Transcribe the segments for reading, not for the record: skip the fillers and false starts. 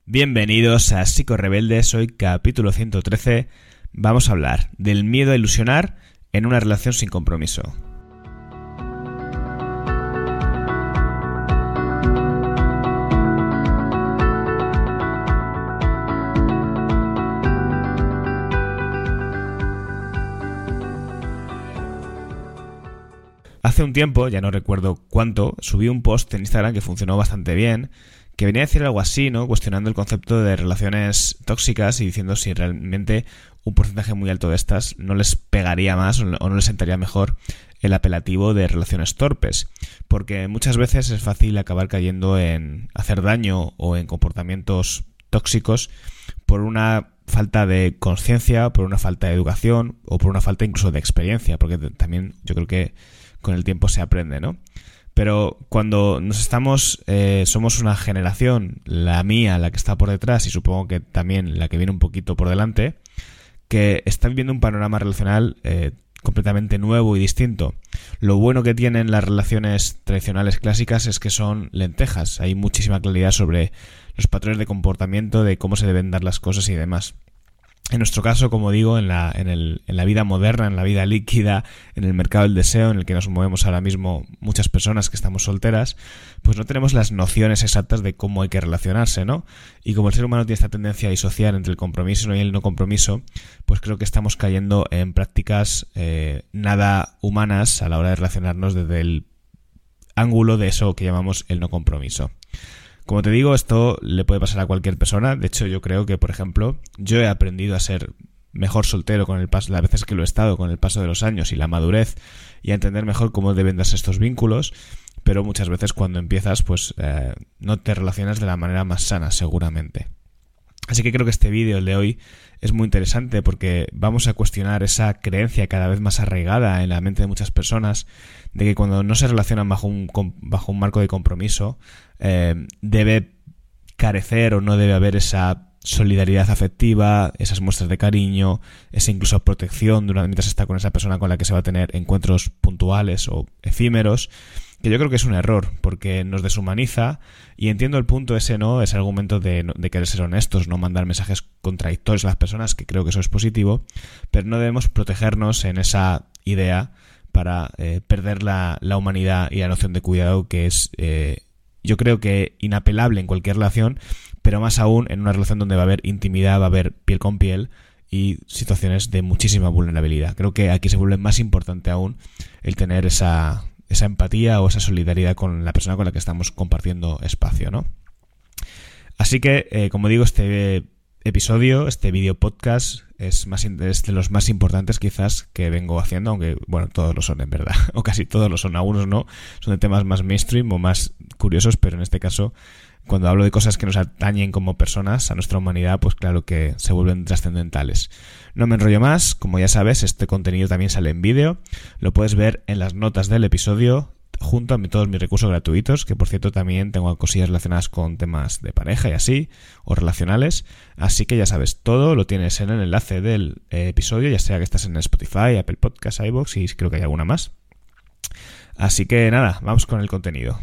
Bienvenidos a Psicorebeldes, hoy capítulo 113. Vamos a hablar del miedo a ilusionar en una relación sin compromiso. Hace un tiempo, ya no recuerdo cuánto, subí un post en Instagram que funcionó bastante bien, que venía a decir algo así, ¿no? Cuestionando el concepto de relaciones tóxicas y diciendo si realmente un porcentaje muy alto de estas no les pegaría más o no les sentaría mejor el apelativo de relaciones torpes. Porque muchas veces es fácil acabar cayendo en hacer daño o en comportamientos tóxicos por una falta de conciencia, por una falta de educación o por una falta incluso de experiencia, porque también yo creo que con el tiempo se aprende, ¿no? Pero cuando somos una generación, la mía, la que está por detrás y supongo que también la que viene un poquito por delante, que está viviendo un panorama relacional completamente nuevo y distinto. Lo bueno que tienen las relaciones tradicionales clásicas es que son lentejas. Hay muchísima claridad sobre los patrones de comportamiento, de cómo se deben dar las cosas y demás. En nuestro caso, como digo, en la vida moderna, en la vida líquida, en el mercado del deseo en el que nos movemos ahora mismo muchas personas que estamos solteras, pues no tenemos las nociones exactas de cómo hay que relacionarse, ¿no? Y como el ser humano tiene esta tendencia a disociar entre el compromiso y el no compromiso, pues creo que estamos cayendo en prácticas nada humanas a la hora de relacionarnos desde el ángulo de eso que llamamos el no compromiso. Como te digo, esto le puede pasar a cualquier persona. De hecho, yo creo que, por ejemplo, yo he aprendido a ser mejor soltero con el paso, las veces que lo he estado, con el paso de los años y la madurez, y a entender mejor cómo deben darse estos vínculos, pero muchas veces cuando empiezas, pues no te relacionas de la manera más sana, seguramente. Así que creo que este vídeo, el de hoy, es muy interesante porque vamos a cuestionar esa creencia cada vez más arraigada en la mente de muchas personas de que cuando no se relacionan bajo un marco de compromiso debe carecer o no debe haber esa solidaridad afectiva, esas muestras de cariño, esa incluso protección mientras está con esa persona con la que se va a tener encuentros puntuales o efímeros, que yo creo que es un error, porque nos deshumaniza, y entiendo el punto ese argumento de querer ser honestos, no mandar mensajes contradictorios a las personas, que creo que eso es positivo, pero no debemos protegernos en esa idea para perder la humanidad y la noción de cuidado, que es yo creo que inapelable en cualquier relación, pero más aún en una relación donde va a haber intimidad, va a haber piel con piel y situaciones de muchísima vulnerabilidad. Creo que aquí se vuelve más importante aún el tener esa empatía o esa solidaridad con la persona con la que estamos compartiendo espacio, ¿no? Así que, como digo, este episodio, este video podcast es de los más importantes quizás que vengo haciendo, aunque bueno, todos lo son en verdad, o casi todos lo son, algunos no, son de temas más mainstream o más curiosos, pero en este caso, cuando hablo de cosas que nos atañen como personas, a nuestra humanidad, pues claro que se vuelven trascendentales. No me enrollo más, como ya sabes, este contenido también sale en vídeo, lo puedes ver en las notas del episodio, junto a todos mis recursos gratuitos, que por cierto también tengo cosillas relacionadas con temas de pareja y así, o relacionales, así que ya sabes, todo lo tienes en el enlace del episodio, ya sea que estás en Spotify, Apple Podcasts, iVoox y creo que hay alguna más. Así que nada, vamos con el contenido.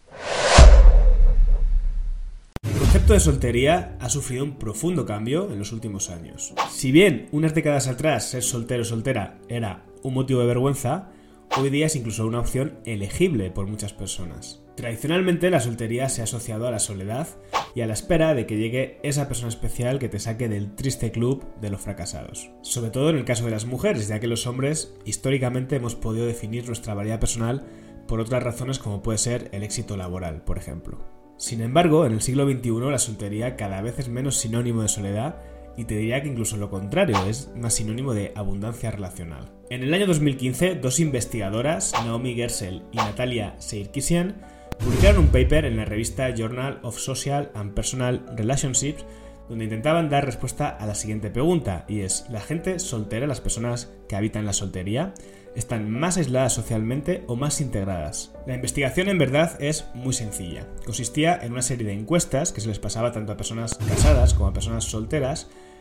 El concepto de soltería ha sufrido un profundo cambio en los últimos años. Si bien unas décadas atrás ser soltero o soltera era un motivo de vergüenza, hoy día es incluso una opción elegible por muchas personas. Tradicionalmente la soltería se ha asociado a la soledad y a la espera de que llegue esa persona especial que te saque del triste club de los fracasados. Sobre todo en el caso de las mujeres, ya que los hombres históricamente hemos podido definir nuestra valía personal por otras razones como puede ser el éxito laboral, por ejemplo. Sin embargo, en el siglo XXI la soltería cada vez es menos sinónimo de soledad y te diría que incluso lo contrario, es más sinónimo de abundancia relacional. En el año 2015, dos investigadoras, Naomi Gersel y Natalia Seirkisian, publicaron un paper en la revista Journal of Social and Personal Relationships donde intentaban dar respuesta a la siguiente pregunta, y es: ¿la gente soltera, las personas que habitan la soltería, están más aisladas socialmente o más integradas? La investigación en verdad es muy sencilla. Consistía en una serie de encuestas que se les pasaba tanto a personas casadas como a personas solteras,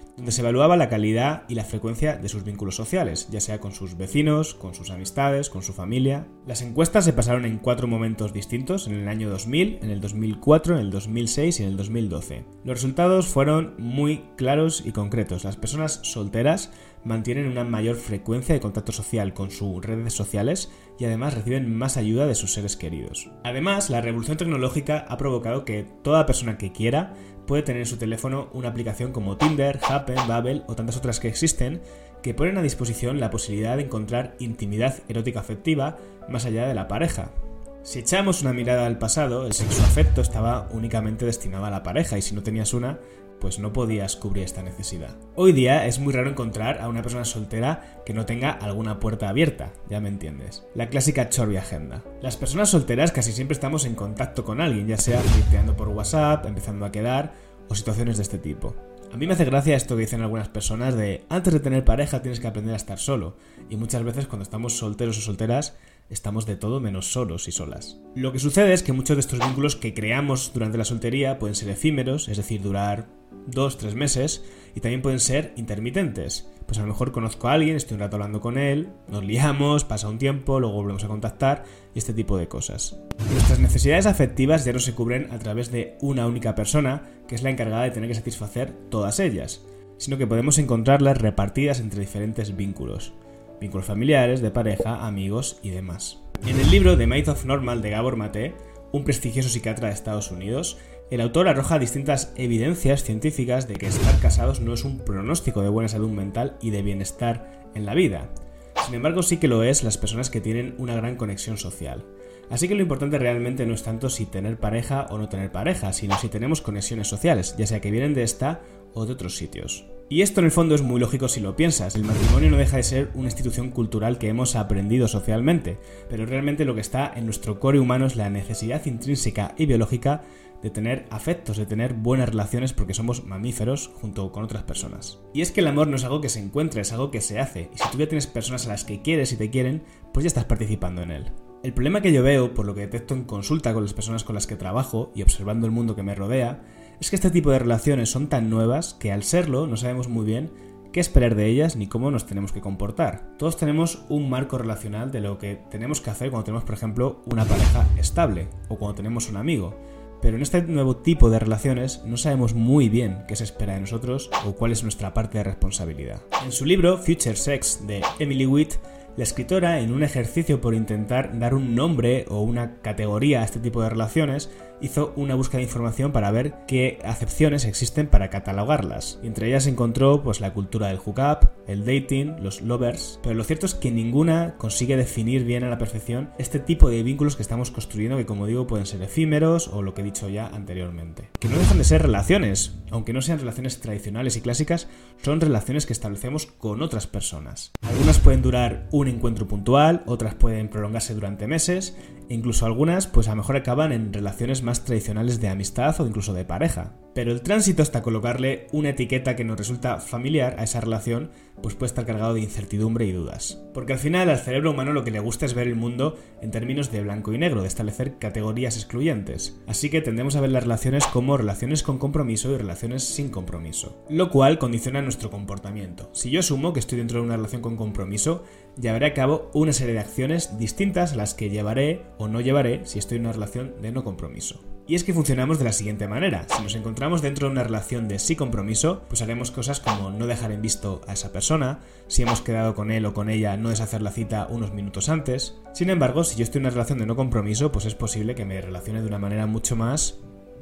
donde se evaluaba la calidad y la frecuencia de sus vínculos sociales, ya sea con sus vecinos, con sus amistades, con su familia. Las encuestas se pasaron en 4 momentos distintos, en el año 2000, en el 2004, en el 2006 y en el 2012. Los resultados fueron muy claros y concretos. Las personas solteras mantienen una mayor frecuencia de contacto social con sus redes sociales y además reciben más ayuda de sus seres queridos. Además, la revolución tecnológica ha provocado que toda persona que quiera puede tener en su teléfono una aplicación como Tinder, Happen, Bumble o tantas otras que existen que ponen a disposición la posibilidad de encontrar intimidad erótica afectiva más allá de la pareja. Si echamos una mirada al pasado, el sexo afecto estaba únicamente destinado a la pareja y si no tenías una, pues no podías cubrir esta necesidad. Hoy día es muy raro encontrar a una persona soltera que no tenga alguna puerta abierta, ya me entiendes. La clásica chorbi agenda. Las personas solteras casi siempre estamos en contacto con alguien, ya sea flirteando por WhatsApp, empezando a quedar o situaciones de este tipo. A mí me hace gracia esto que dicen algunas personas de antes de tener pareja tienes que aprender a estar solo, y muchas veces cuando estamos solteros o solteras estamos de todo menos solos y solas. Lo que sucede es que muchos de estos vínculos que creamos durante la soltería pueden ser efímeros, es decir, durar 2-3 meses, y también pueden ser intermitentes. Pues a lo mejor conozco a alguien, estoy un rato hablando con él, nos liamos, pasa un tiempo, luego volvemos a contactar y este tipo de cosas. Nuestras necesidades afectivas ya no se cubren a través de una única persona, que es la encargada de tener que satisfacer todas ellas, sino que podemos encontrarlas repartidas entre diferentes vínculos. Vínculos familiares, de pareja, amigos y demás. En el libro The Myth of Normal de Gabor Mate, un prestigioso psiquiatra de Estados Unidos, el autor arroja distintas evidencias científicas de que estar casados no es un pronóstico de buena salud mental y de bienestar en la vida. Sin embargo, sí que lo es las personas que tienen una gran conexión social. Así que lo importante realmente no es tanto si tener pareja o no tener pareja, sino si tenemos conexiones sociales, ya sea que vienen de esta o de otros sitios. Y esto en el fondo es muy lógico si lo piensas. El matrimonio no deja de ser una institución cultural que hemos aprendido socialmente, pero realmente lo que está en nuestro core humano es la necesidad intrínseca y biológica de tener afectos, de tener buenas relaciones porque somos mamíferos junto con otras personas. Y es que el amor no es algo que se encuentra, es algo que se hace. Y si tú ya tienes personas a las que quieres y te quieren, pues ya estás participando en él. El problema que yo veo, por lo que detecto en consulta con las personas con las que trabajo y observando el mundo que me rodea, es que este tipo de relaciones son tan nuevas que al serlo no sabemos muy bien qué esperar de ellas ni cómo nos tenemos que comportar. Todos tenemos un marco relacional de lo que tenemos que hacer cuando tenemos, por ejemplo, una pareja estable o cuando tenemos un amigo. Pero en este nuevo tipo de relaciones no sabemos muy bien qué se espera de nosotros o cuál es nuestra parte de responsabilidad. En su libro Future Sex de Emily Witt, la escritora, en un ejercicio por intentar dar un nombre o una categoría a este tipo de relaciones, hizo una búsqueda de información para ver qué acepciones existen para catalogarlas. Y entre ellas encontró pues la cultura del hookup, el dating, los lovers, pero lo cierto es que ninguna consigue definir bien a la perfección este tipo de vínculos que estamos construyendo, que como digo pueden ser efímeros o lo que he dicho ya anteriormente. Que no dejan de ser relaciones, aunque no sean relaciones tradicionales y clásicas, son relaciones que establecemos con otras personas. Algunas pueden durar un encuentro puntual, otras pueden prolongarse durante meses, e incluso algunas pues a lo mejor acaban en relaciones más tradicionales de amistad o incluso de pareja. Pero el tránsito hasta colocarle una etiqueta que nos resulta familiar a esa relación pues puede estar cargado de incertidumbre y dudas. Porque al final al cerebro humano lo que le gusta es ver el mundo en términos de blanco y negro, de establecer categorías excluyentes. Así que tendemos a ver las relaciones como relaciones con compromiso y relaciones sin compromiso, lo cual condiciona nuestro comportamiento. Si yo asumo que estoy dentro de una relación con compromiso, llevaré a cabo una serie de acciones distintas a las que llevaré o no llevaré si estoy en una relación de no compromiso. Y es que funcionamos de la siguiente manera. Si nos encontramos dentro de una relación de sí compromiso, pues haremos cosas como no dejar en visto a esa persona, si hemos quedado con él o con ella, no deshacer la cita unos minutos antes. Sin embargo, si yo estoy en una relación de no compromiso, pues es posible que me relacione de una manera mucho más...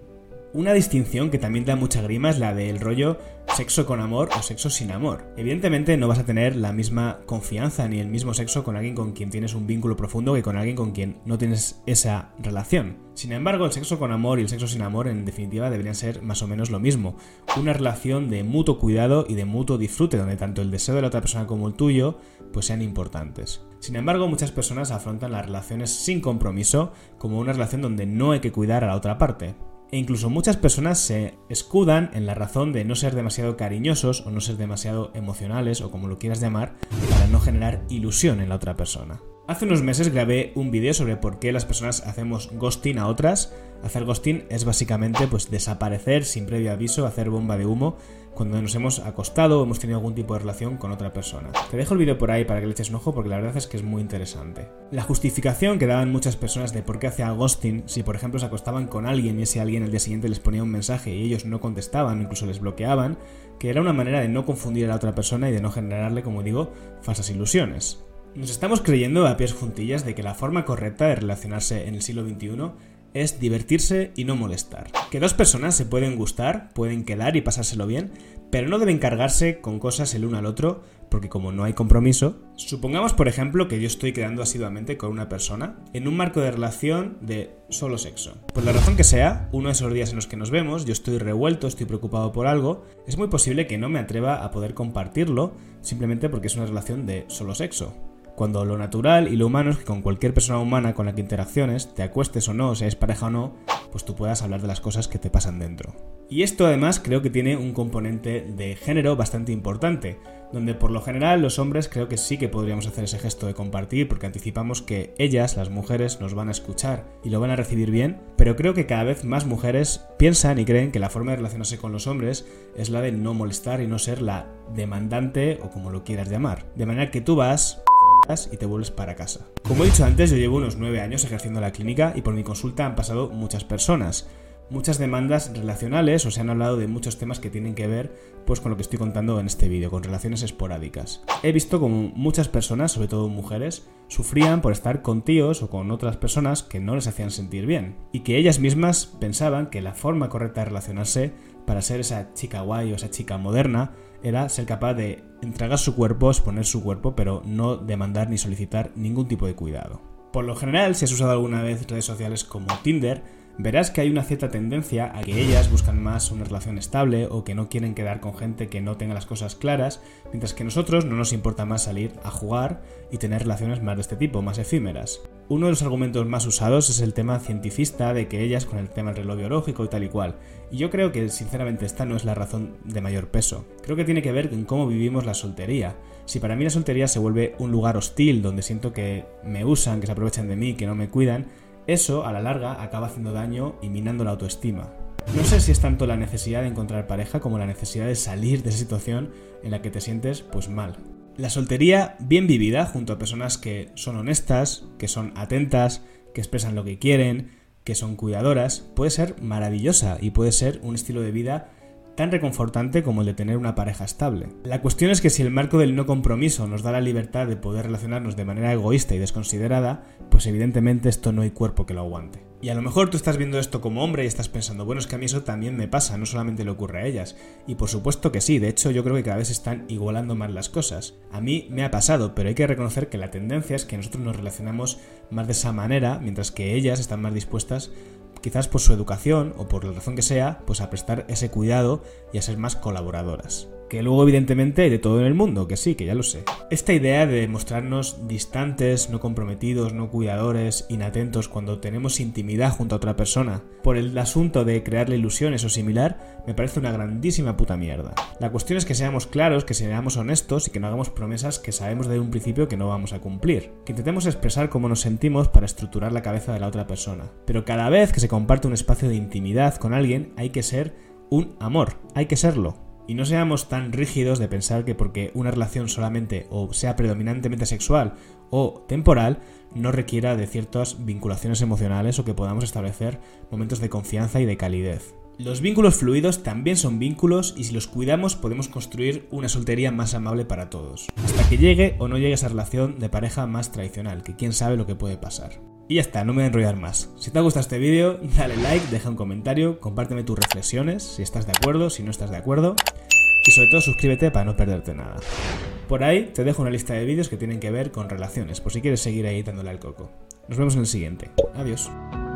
Una distinción que también da mucha grima es la del rollo sexo con amor o sexo sin amor. Evidentemente no vas a tener la misma confianza ni el mismo sexo con alguien con quien tienes un vínculo profundo que con alguien con quien no tienes esa relación. Sin embargo, el sexo con amor y el sexo sin amor en definitiva deberían ser más o menos lo mismo. Una relación de mutuo cuidado y de mutuo disfrute donde tanto el deseo de la otra persona como el tuyo pues sean importantes. Sin embargo, muchas personas afrontan las relaciones sin compromiso como una relación donde no hay que cuidar a la otra parte. E incluso muchas personas se escudan en la razón de no ser demasiado cariñosos o no ser demasiado emocionales o como lo quieras llamar para no generar ilusión en la otra persona. Hace unos meses grabé un vídeo sobre por qué las personas hacemos ghosting a otras. Hacer ghosting es básicamente pues desaparecer sin previo aviso, hacer bomba de humo cuando nos hemos acostado o hemos tenido algún tipo de relación con otra persona. Te dejo el vídeo por ahí para que le eches un ojo porque la verdad es que es muy interesante. La justificación que daban muchas personas de por qué hacía ghosting, si por ejemplo se acostaban con alguien y ese alguien el día siguiente les ponía un mensaje y ellos no contestaban o incluso les bloqueaban, que era una manera de no confundir a la otra persona y de no generarle, como digo, falsas ilusiones. Nos estamos creyendo a pies juntillas de que la forma correcta de relacionarse en el siglo XXI es divertirse y no molestar. Que dos personas se pueden gustar, pueden quedar y pasárselo bien, pero no deben cargarse con cosas el uno al otro, porque como no hay compromiso, supongamos por ejemplo que yo estoy quedando asiduamente con una persona en un marco de relación de solo sexo. Por la razón que sea, uno de esos días en los que nos vemos, yo estoy revuelto, estoy preocupado por algo, es muy posible que no me atreva a poder compartirlo simplemente porque es una relación de solo sexo. Cuando lo natural y lo humano es que con cualquier persona humana con la que interacciones, te acuestes o no, seas pareja o no, pues tú puedas hablar de las cosas que te pasan dentro. Y esto además creo que tiene un componente de género bastante importante, donde por lo general los hombres creo que sí que podríamos hacer ese gesto de compartir porque anticipamos que ellas, las mujeres, nos van a escuchar y lo van a recibir bien, pero creo que cada vez más mujeres piensan y creen que la forma de relacionarse con los hombres es la de no molestar y no ser la demandante o como lo quieras llamar. De manera que tú vas y te vuelves para casa. Como he dicho antes, yo llevo unos 9 años ejerciendo la clínica y por mi consulta han pasado muchas personas. Muchas demandas relacionales o se han hablado de muchos temas que tienen que ver pues con lo que estoy contando en este vídeo, con relaciones esporádicas. He visto como muchas personas, sobre todo mujeres, sufrían por estar con tíos o con otras personas que no les hacían sentir bien y que ellas mismas pensaban que la forma correcta de relacionarse para ser esa chica guay o esa chica moderna era ser capaz de entregar su cuerpo, exponer su cuerpo, pero no demandar ni solicitar ningún tipo de cuidado. Por lo general, si has usado alguna vez redes sociales como Tinder, verás que hay una cierta tendencia a que ellas buscan más una relación estable o que no quieren quedar con gente que no tenga las cosas claras, mientras que a nosotros no nos importa más salir a jugar y tener relaciones más de este tipo, más efímeras. Uno de los argumentos más usados es el tema cientifista de que ellas con el tema del reloj biológico y tal y cual. Y yo creo que sinceramente esta no es la razón de mayor peso. Creo que tiene que ver con cómo vivimos la soltería. Si para mí la soltería se vuelve un lugar hostil donde siento que me usan, que se aprovechan de mí, que no me cuidan, eso a la larga acaba haciendo daño y minando la autoestima. No sé si es tanto la necesidad de encontrar pareja como la necesidad de salir de esa situación en la que te sientes pues mal. La soltería bien vivida junto a personas que son honestas, que son atentas, que expresan lo que quieren, que son cuidadoras, puede ser maravillosa y puede ser un estilo de vida tan reconfortante como el de tener una pareja estable. La cuestión es que si el marco del no compromiso nos da la libertad de poder relacionarnos de manera egoísta y desconsiderada, pues evidentemente esto no hay cuerpo que lo aguante. Y a lo mejor tú estás viendo esto como hombre y estás pensando, bueno, es que a mí eso también me pasa, no solamente le ocurre a ellas. Y por supuesto que sí, de hecho yo creo que cada vez están igualando más las cosas. A mí me ha pasado, pero hay que reconocer que la tendencia es que nosotros nos relacionamos más de esa manera, mientras que ellas están más dispuestas, quizás por su educación o por la razón que sea, pues a prestar ese cuidado y a ser más colaboradoras. Que luego evidentemente hay de todo en el mundo, que sí, que ya lo sé. Esta idea de mostrarnos distantes, no comprometidos, no cuidadores, inatentos cuando tenemos intimidad junto a otra persona, por el asunto de crearle ilusiones o similar, me parece una grandísima puta mierda. La cuestión es que seamos claros, que seamos honestos y que no hagamos promesas que sabemos desde un principio que no vamos a cumplir. Que intentemos expresar cómo nos sentimos para estructurar la cabeza de la otra persona. Pero cada vez que se comparte un espacio de intimidad con alguien, hay que ser un amor, hay que serlo. Y no seamos tan rígidos de pensar que porque una relación solamente o sea predominantemente sexual o temporal no requiera de ciertas vinculaciones emocionales o que podamos establecer momentos de confianza y de calidez. Los vínculos fluidos también son vínculos y si los cuidamos podemos construir una soltería más amable para todos. Hasta que llegue o no llegue esa relación de pareja más tradicional, que quién sabe lo que puede pasar. Y ya está, no me voy a enrollar más. Si te ha gustado este vídeo, dale like, deja un comentario, compárteme tus reflexiones, si estás de acuerdo, si no estás de acuerdo. Y sobre todo suscríbete para no perderte nada. Por ahí te dejo una lista de vídeos que tienen que ver con relaciones, por si quieres seguir ahí dándole al coco. Nos vemos en el siguiente. Adiós.